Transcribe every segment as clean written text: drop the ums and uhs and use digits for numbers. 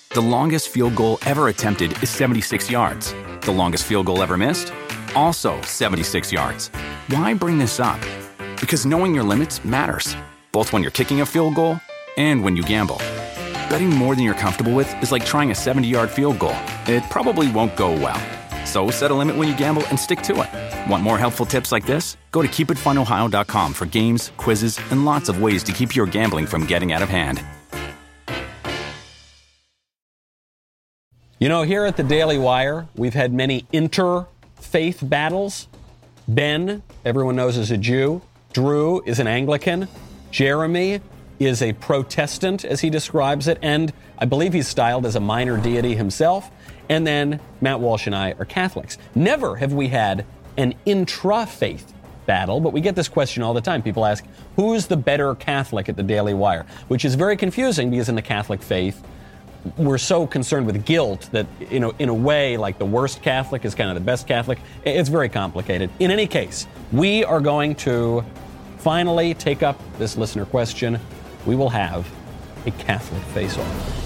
The longest field goal ever attempted is 76 yards. The longest field goal ever missed? Also 76 yards. Why bring this up? Because knowing your limits matters, both when you're kicking a field goal and when you gamble. Betting more than you're comfortable with is like trying a 70-yard field goal. It probably won't go well. So set a limit when you gamble and stick to it. Want more helpful tips like this? Go to keepitfunohio.com for games, quizzes, and lots of ways to keep your gambling from getting out of hand. You know, here at the Daily Wire, we've had many interfaith battles. Ben, everyone knows, is a Jew. Drew is an Anglican. Jeremy is a Protestant, as he describes it, and I believe he's styled as a minor deity himself. And then Matt Walsh and I are Catholics. Never have we had an intra-faith battle, but we get this question all the time. People ask, who's the better Catholic at the Daily Wire? Which is very confusing because in the Catholic faith, we're so concerned with guilt that, you know, in a way, like the worst Catholic is kind of the best Catholic. It's very complicated. In any case, we are going to finally take up this listener question. We will have a Catholic face-off.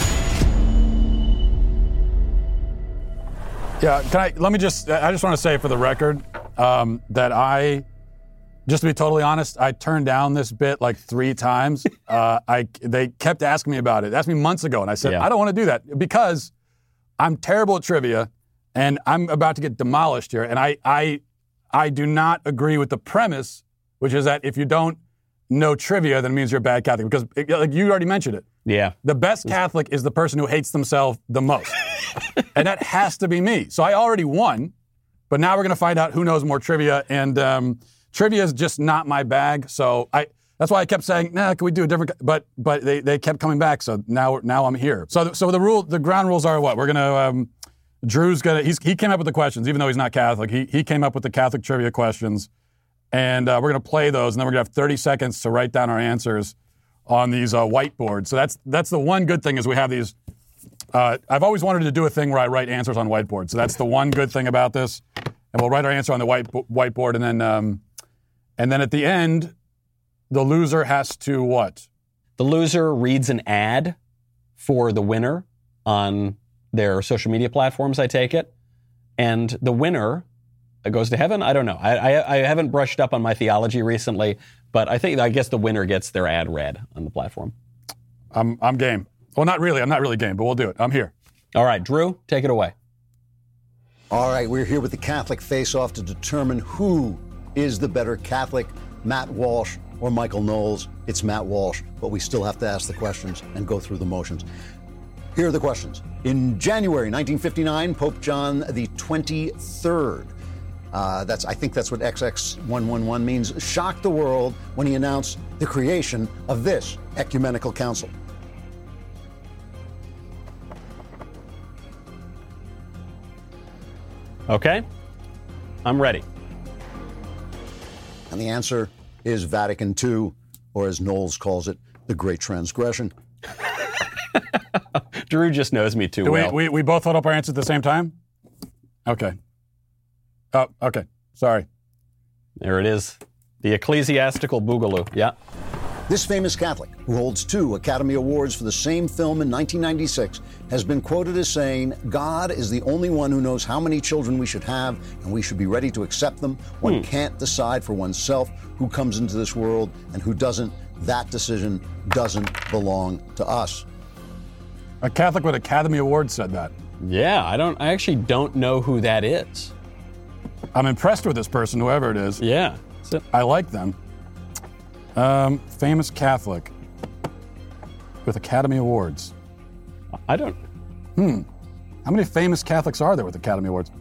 Yeah, I just want to say for the record that just to be totally honest, I turned down this bit like 3 times. They kept asking me about it. They asked me months ago, and I said, I don't want to do that because I'm terrible at trivia, and I'm about to get demolished here. And I do not agree with the premise, which is that if you don't know trivia, then it means you're a bad Catholic. Because, like you already mentioned it. Yeah. The best Catholic is the person who hates themselves the most. And that has to be me. So I already won, but now we're going to find out who knows more trivia. And trivia is just not my bag. So that's why I kept saying, can we do a different? But they kept coming back. So now I'm here. So the ground rules are what? We're going to, Drew's going to, he came up with the questions, even though he's not Catholic. He came up with the Catholic trivia questions. And we're going to play those. And then we're going to have 30 seconds to write down our answers on these whiteboards. So that's the one good thing is we have these. I've always wanted to do a thing where I write answers on whiteboards. So that's the one good thing about this. And we'll write our answer on the whiteboard, and then at the end, the loser has to what? The loser reads an ad for the winner on their social media platforms, I take it. And the winner goes to heaven? I don't know. I haven't brushed up on my theology recently, but I guess the winner gets their ad read on the platform. I'm game. Well, not really. I'm not really game, but we'll do it. I'm here. All right, Drew, take it away. All right, we're here with the Catholic Face-Off to determine who is the better Catholic, Matt Walsh or Michael Knowles. It's Matt Walsh, but we still have to ask the questions and go through the motions. Here are the questions. In January 1959, Pope John the 23rd, I think that's what XX111 means, shocked the world when he announced the creation of this ecumenical council. Okay, I'm ready. And the answer is Vatican II, or as Knowles calls it, the Great Transgression. Drew just knows me too well. We both hold up our answer at the same time? Okay. Oh, okay. Sorry. There it is. The ecclesiastical boogaloo. Yeah. This famous Catholic, who holds 2 Academy Awards for the same film in 1996, has been quoted as saying, God is the only one who knows how many children we should have, and we should be ready to accept them. One can't decide for oneself who comes into this world and who doesn't. That decision doesn't belong to us. A Catholic with Academy Awards said that. Yeah, I actually don't know who that is. I'm impressed with this person, whoever it is. Yeah. I like them. Famous Catholic with Academy Awards. I don't. How many famous Catholics are there with Academy Awards?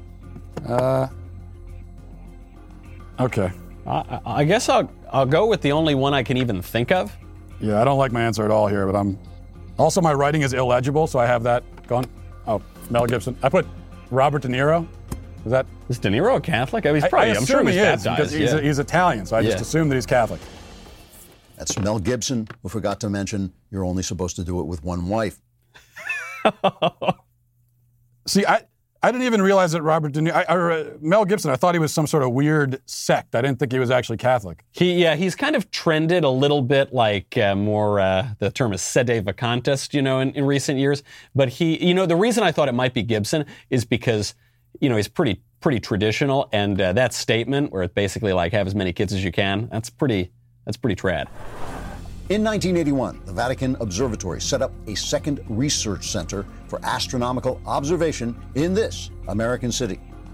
Okay. I guess I'll go with the only one I can even think of. Yeah, I don't like my answer at all here, but also my writing is illegible, so I have that gone. Oh, Mel Gibson. I put Robert De Niro. Is De Niro a Catholic? I mean, I'm sure he is because he's Italian, so I just assume that he's Catholic. That's Mel Gibson, who forgot to mention you're only supposed to do it with one wife. See, I didn't even realize that Robert De Niro, Mel Gibson, I thought he was some sort of weird sect. I didn't think he was actually Catholic. He's kind of trended a little bit like the term is sede vacantist, in recent years. But the reason I thought it might be Gibson is because, he's pretty traditional. And that statement where it's basically like have as many kids as you can, that's pretty trad. In 1981, the Vatican Observatory set up a second research center for astronomical observation in this American city.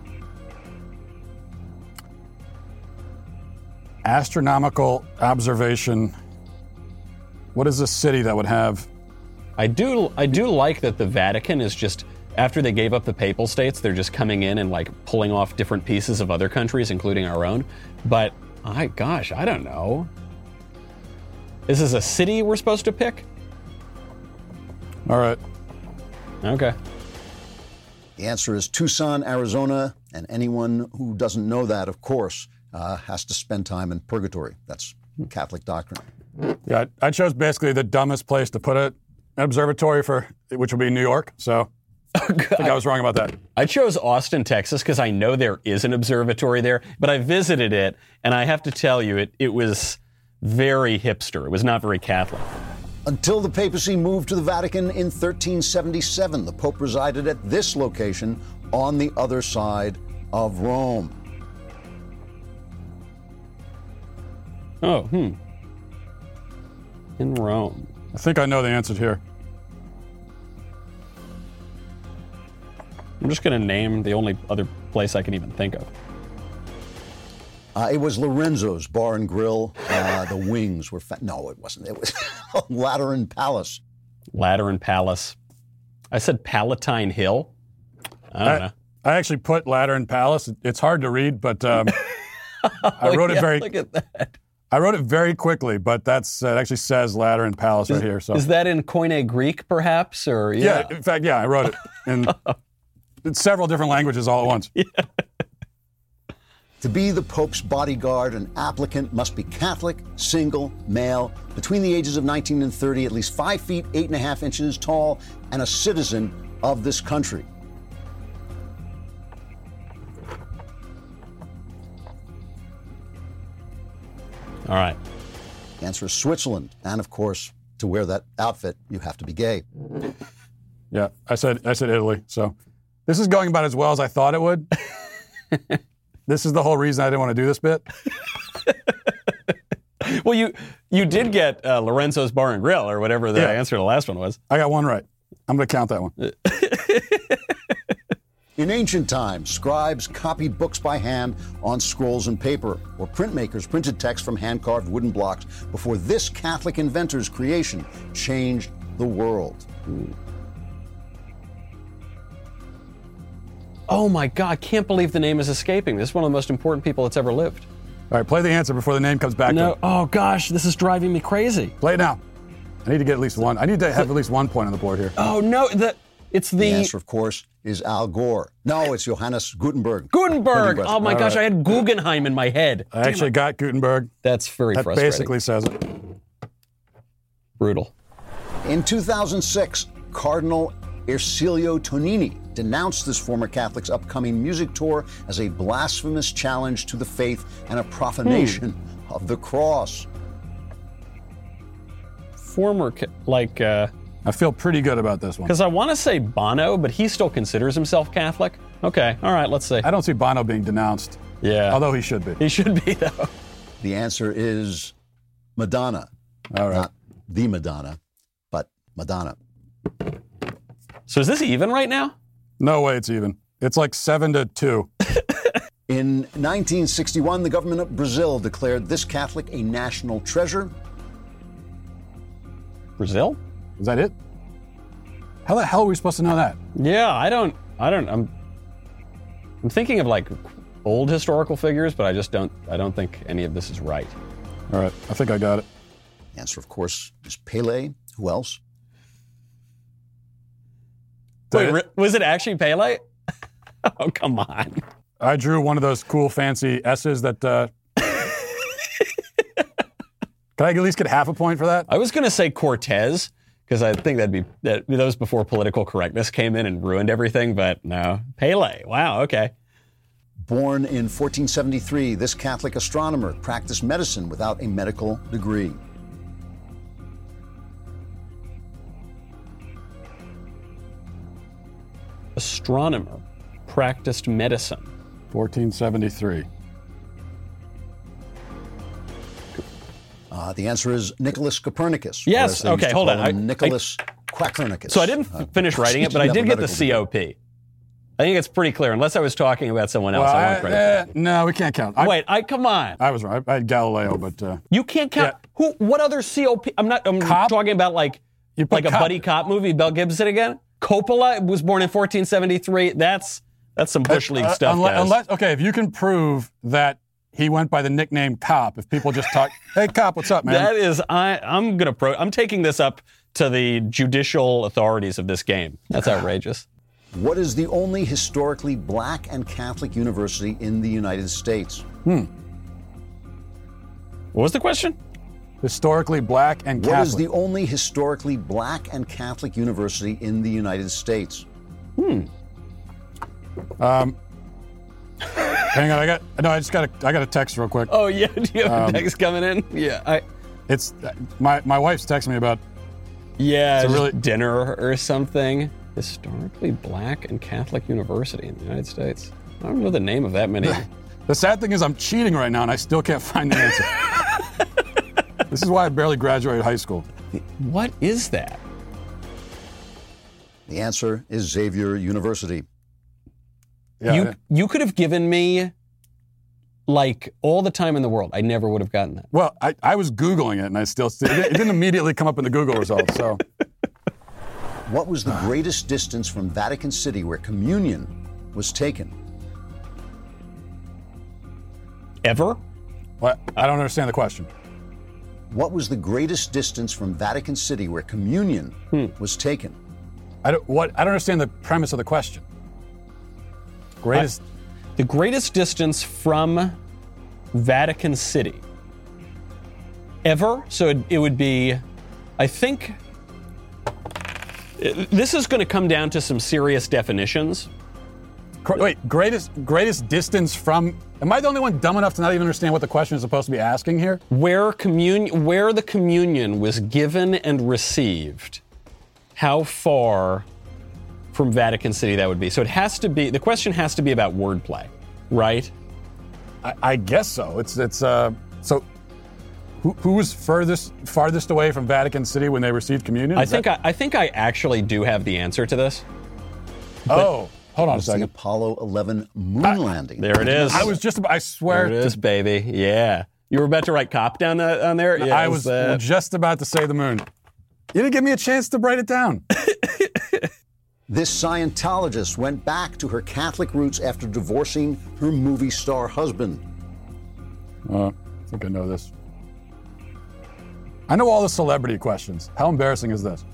Astronomical observation. What is a city that would have? I do like that the Vatican is just, after they gave up the papal states, they're just coming in and like pulling off different pieces of other countries, including our own. But, I don't know. This is a city we're supposed to pick? All right. Okay. The answer is Tucson, Arizona, and anyone who doesn't know that, of course, has to spend time in purgatory. That's Catholic doctrine. Yeah, I chose basically the dumbest place to put an observatory which would be New York, so I think I was wrong about that. I chose Austin, Texas, because I know there is an observatory there, but I visited it, and I have to tell you, it was very hipster. It was not very Catholic. Until the papacy moved to the Vatican in 1377, the Pope resided at this location on the other side of Rome. Oh, in Rome. I think I know the answer here. I'm just going to name the only other place I can even think of. It was Lorenzo's Bar and Grill. The wings were no, it wasn't. It was Lateran Palace. Lateran Palace. I said Palatine Hill. I don't know. I actually put Lateran Palace. It's hard to read, but I wrote it very. Look at that. I wrote it very quickly, but it actually says Lateran Palace right here. So is that in Koine Greek, perhaps, or yeah? In fact, yeah, I wrote it in several different languages all at once. Yeah. To be the Pope's bodyguard, an applicant must be Catholic, single, male, between the ages of 19 and 30, at least 5 feet, 8.5 inches tall, and a citizen of this country. All right. The answer is Switzerland. And of course, to wear that outfit, you have to be gay. Yeah, I said Italy. So this is going about as well as I thought it would. This is the whole reason I didn't want to do this bit. Well, you did get Lorenzo's Bar and Grill, or whatever the answer to the last one was. I got one right. I'm going to count that one. In ancient times, scribes copied books by hand on scrolls and paper, or printmakers printed text from hand-carved wooden blocks before this Catholic inventor's creation changed the world. Oh my God, can't believe the name is escaping me. This is one of the most important people that's ever lived. All right, play the answer before the name comes back. No, oh gosh, this is driving me crazy. Play it now. I need to get at least one. I need to have at least 1 point on the board here. Oh no, it's the answer, of course, is Al Gore. No, it's Johannes Gutenberg. Gutenberg! Oh my gosh, I had Guggenheim in my head. I actually got Gutenberg. That's very frustrating. That basically says it. Brutal. In 2006, Cardinal Ercilio Tonini denounced this former Catholic's upcoming music tour as a blasphemous challenge to the faith and a profanation of the cross. I feel pretty good about this one. Because I want to say Bono, but he still considers himself Catholic. Okay, all right, let's see. I don't see Bono being denounced. Yeah. Although he should be. He should be, though. The answer is Madonna. All right. Not the Madonna, but Madonna. So is this even right now? No way it's even. It's like 7-2. In 1961, the government of Brazil declared this Catholic a national treasure. Brazil? Is that it? How the hell are we supposed to know that? Yeah, I'm thinking of like old historical figures, but I don't think any of this is right. All right, I think I got it. The answer, of course, is Pele. Who else? Wait, was it actually Pele? Oh, come on. I drew one of those cool fancy S's that... Can I at least get half a point for that? I was going to say Cortez, because I think that was before political correctness came in and ruined everything. But no, Pele. Wow. Okay. Born in 1473, this Catholic astronomer practiced medicine without a medical degree. Astronomer practiced medicine. 1473. The answer is Nicholas Copernicus. Yes. Okay, hold on. Nicholas Quaternicus. So I didn't finish writing it, but I did get the COP. I think it's pretty clear. Unless I was talking about someone else, I won't credit that. No, we can't count. Come on. I was right. I had Galileo, but you can't count. Yeah. What other COP? I'm talking about like a buddy cop movie. Mel Gibson again. Coppola was born in 1473. That's some Bush League stuff, guys. Okay, if you can prove that he went by the nickname Cop, if people just talk, hey Cop, what's up, man? That is, I'm taking this up to the judicial authorities of this game. That's outrageous. What is the only historically black and Catholic university in the United States? What was the question? Historically black and Catholic. What is the only historically black and Catholic university in the United States? Hang on, I got a text real quick. Oh yeah, do you have a text coming in? Yeah, it's my wife's texting me about. Yeah, it's really dinner or something. Historically black and Catholic university in the United States. I don't know the name of that many. The sad thing is I'm cheating right now and I still can't find the answer. This is why I barely graduated high school. What is that? The answer is Xavier University. Yeah, you could have given me like all the time in the world. I never would have gotten that. Well, I was Googling it and it didn't immediately come up in the Google results. So, what was the greatest distance from Vatican City where communion was taken? Ever? What? I don't understand the question. What was the greatest distance from Vatican City where communion was taken? I don't understand the premise of the question. The greatest distance from Vatican City ever. So it would be, I think, this is going to come down to some serious definitions. Wait, greatest distance from? Am I the only one dumb enough to not even understand what the question is supposed to be asking here? Where the communion was given and received, how far from Vatican City that would be. So it has to be, the question has to be about wordplay, right? I guess so. So who was farthest away from Vatican City when they received communion? I think I actually do have the answer to this. Hold on a second. The Apollo 11 moon landing. There it is. I swear. There it is, baby. Yeah. You were about to write cop down on there? Yeah, I was just about to say the moon. You didn't give me a chance to write it down. This Scientologist went back to her Catholic roots after divorcing her movie star husband. I think I know this. I know all the celebrity questions. How embarrassing is this?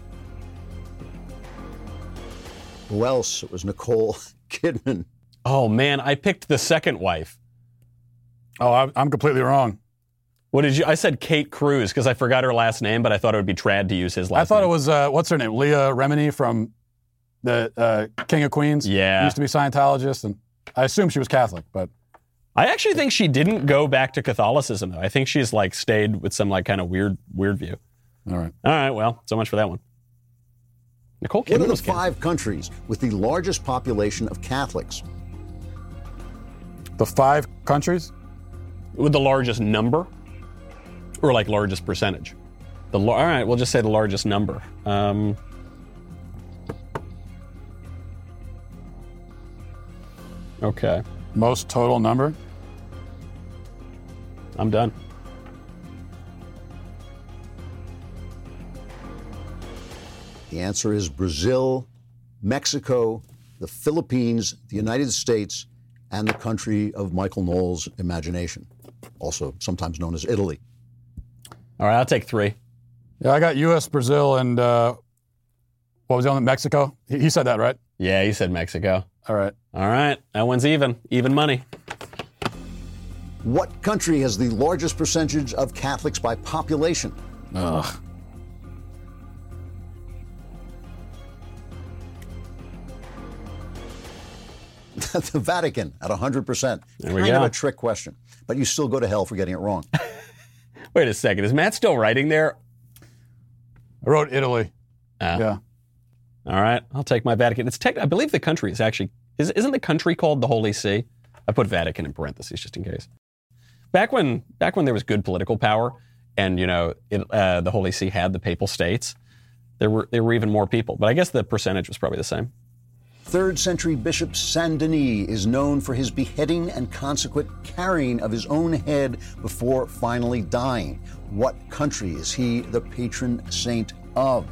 Who else? It was Nicole Kidman. Oh, man, I picked the second wife. Oh, I'm completely wrong. What did you? I said Kate Cruz because I forgot her last name, but I thought it would be trad to use his last name. I thought it was, what's her name? Leah Remini from the King of Queens. Yeah. Used to be Scientologist, and I assume she was Catholic, but... I actually think she didn't go back to Catholicism, though. I think she's, like, stayed with some, like, kind of weird view. All right. All right, well, so much for that one. Nicole Kidman What are was the 5 countries with the largest population of Catholics? The 5 countries? With the largest number? Or, like, largest percentage? All right, we'll just say the largest number. Okay. Most total number? I'm done. The answer is Brazil, Mexico, the Philippines, the United States, and the country of Michael Knowles' imagination, also sometimes known as Italy. All right, I'll take 3. Yeah, I got U.S., Brazil, and what was the other one? Mexico? He said that, right? Yeah, he said Mexico. All right. All right, that one's even. Even money. What country has the largest percentage of Catholics by population? Ugh. The Vatican at 100%. There we Kind go. of a trick question, but you still go to hell for getting it wrong. Wait a second. Is Matt still writing there? I wrote Italy. Ah. Yeah. All right. I'll take my Vatican. I believe the country is actually, isn't the country called the Holy See? I put Vatican in parentheses just in case. Back when there was good political power and, the Holy See had the papal states, there were even more people. But I guess the percentage was probably the same. 3rd century Bishop Saint Denis is known for his beheading and consequent carrying of his own head before finally dying. What country is he the patron saint of?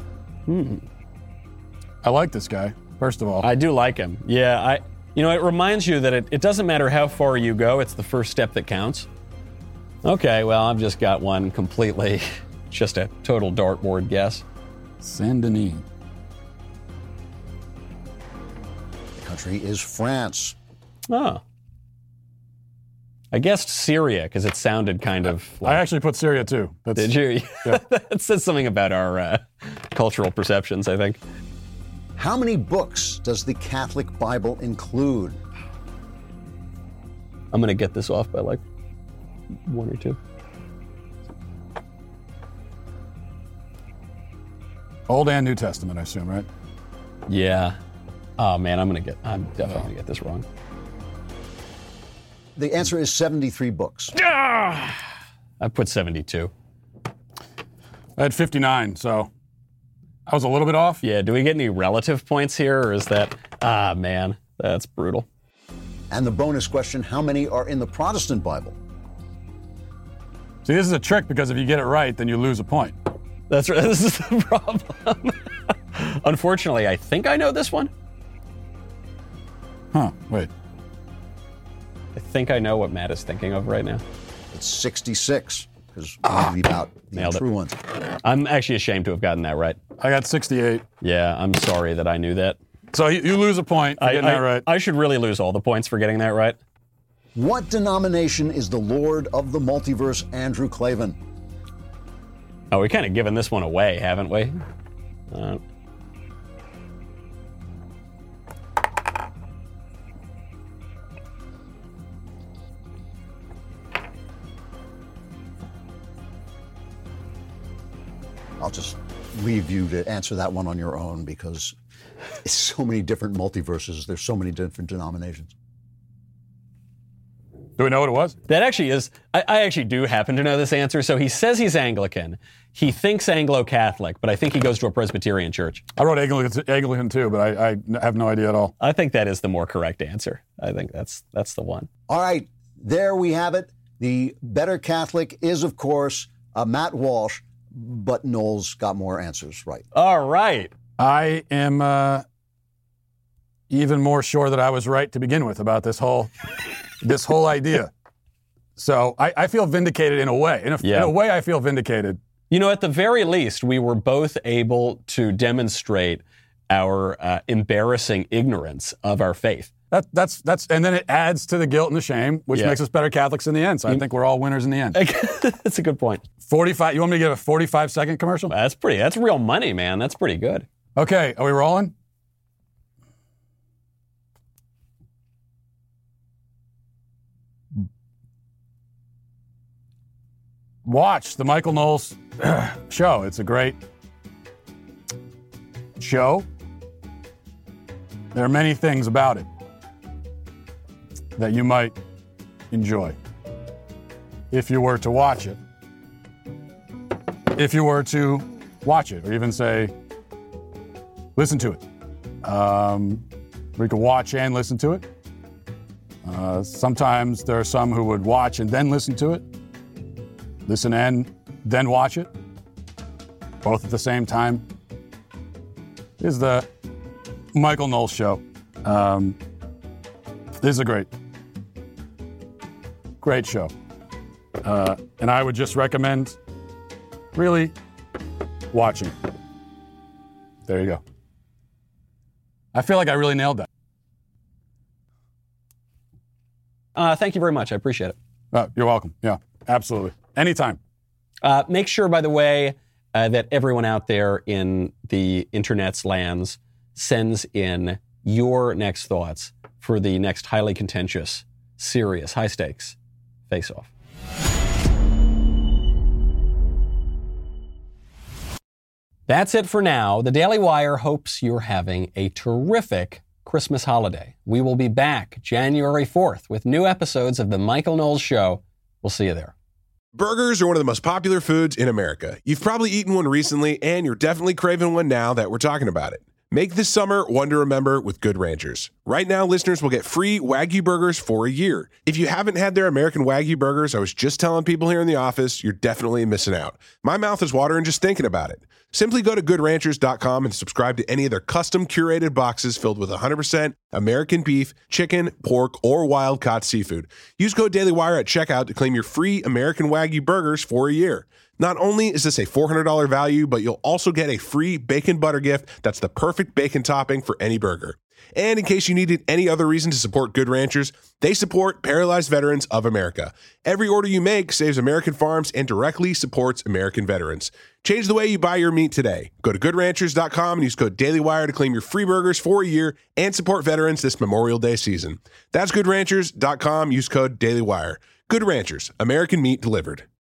I like this guy, first of all. I do like him. Yeah, it reminds you that it doesn't matter how far you go, it's the first step that counts. Okay, well, I've just got one completely, just a total dartboard guess. Saint Denis. The country is France. Oh. I guessed Syria because it sounded kind of I actually put Syria too. Did you? Yeah. That says something about our cultural perceptions, I think. How many books does the Catholic Bible include? I'm going to get this off by like 1 or 2. Old and New Testament, I assume, right? Yeah. Oh man, I'm definitely going to get this wrong. The answer is 73 books. I put 72. I had 59, so I was a little bit off. Yeah, do we get any relative points here, or is that... man, that's brutal. And the bonus question, how many are in the Protestant Bible? See, this is a trick because if you get it right, then you lose a point. That's right. This is the problem. Unfortunately, I think I know this one. Huh, wait. I think I know what Matt is thinking of right now. It's 66, because we leave out the Nailed it. true ones. I'm actually ashamed to have gotten that right. I got 68. Yeah, I'm sorry that I knew that. So you lose a point for getting that right. I should really lose all the points for getting that right. What denomination is the Lord of the Multiverse, Andrew Klavan? Oh, we've kind of given this one away, haven't we? I'll just leave you to answer that one on your own because it's so many different multiverses. There's so many different denominations. Do we know what it was? That actually is, I actually do happen to know this answer. So he says he's Anglican. He thinks Anglo-Catholic, but I think he goes to a Presbyterian church. I wrote Anglican too, but I have no idea at all. I think that is the more correct answer. I think that's the one. All right, there we have it. The better Catholic is, of course, Matt Walsh, but Knowles got more answers right. All right. I am even more sure that I was right to begin with about this whole idea. So I feel vindicated in a way. In a way, I feel vindicated. At the very least, we were both able to demonstrate our embarrassing ignorance of our faith. That's and then it adds to the guilt and the shame, which makes us better Catholics in the end. So I think we're all winners in the end. That's a good point. 45. You want me to give a 45-second commercial? That's real money, man. That's pretty good. Okay, are we rolling? Watch the Michael Knowles show. It's a great show. There are many things about it that you might enjoy if you were to watch it. If you were to watch it, or even say, listen to it. We could watch and listen to it. Sometimes there are some who would watch and then listen to it. Listen and then watch it. Both at the same time. This is the Michael Knowles Show. This is a great show. And I would just recommend really watching. There you go. I feel like I really nailed that. Thank you very much. I appreciate it. You're welcome. Yeah, absolutely. Anytime. Make sure, by the way, that everyone out there in the internet's lands sends in your next thoughts for the next highly contentious, serious, high-stakes face-off. That's it for now. The Daily Wire hopes you're having a terrific Christmas holiday. We will be back January 4th with new episodes of The Michael Knowles Show. We'll see you there. Burgers are one of the most popular foods in America. You've probably eaten one recently, and you're definitely craving one now that we're talking about it. Make this summer one to remember with Good Ranchers. Right now, listeners will get free Wagyu burgers for a year. If you haven't had their American Wagyu burgers, I was just telling people here in the office, you're definitely missing out. My mouth is watering just thinking about it. Simply go to goodranchers.com and subscribe to any of their custom curated boxes filled with 100% American beef, chicken, pork, or wild-caught seafood. Use code DailyWire at checkout to claim your free American Wagyu burgers for a year. Not only is this a $400 value, but you'll also get a free bacon butter gift that's the perfect bacon topping for any burger. And in case you needed any other reason to support Good Ranchers, they support Paralyzed Veterans of America. Every order you make saves American farms and directly supports American veterans. Change the way you buy your meat today. Go to goodranchers.com and use code DailyWire to claim your free burgers for a year and support veterans this Memorial Day season. That's goodranchers.com. Use code DailyWire. Good Ranchers, American meat delivered.